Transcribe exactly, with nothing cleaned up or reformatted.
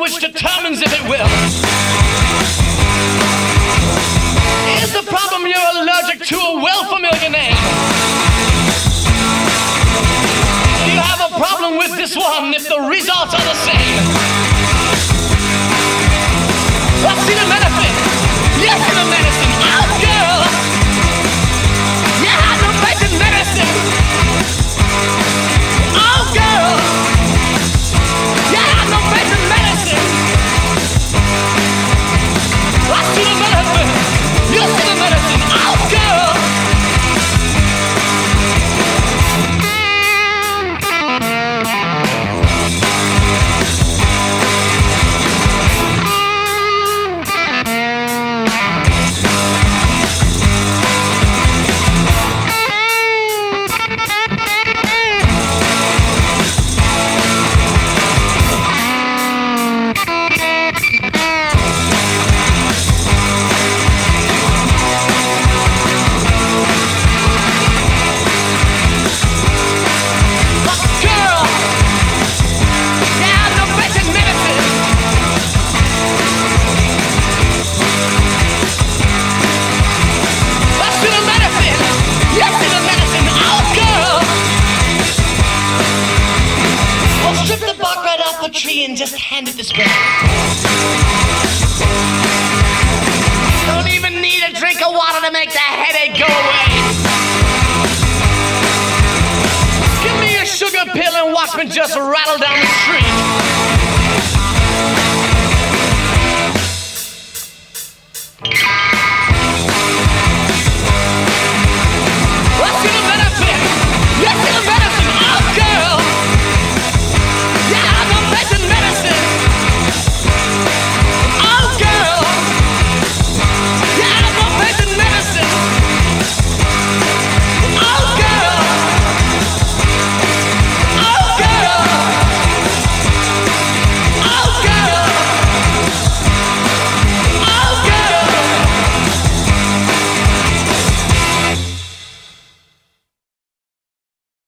which determines if it will. Is the problem you're allergic to a well-familiar name? Do you have a problem with this one if the results are the same? I've seen a medicine, yes, in a medicine, oh girl. Yeah, no medicine, medicine. Oh girl. Yeah, no medicine, medicine. I've seen a medicine, yes, in a medicine, oh girl. Tree and just hand it this way. Don't even need a drink of water to make the headache go away. Give me a sugar pill and watch me just rattle down the street.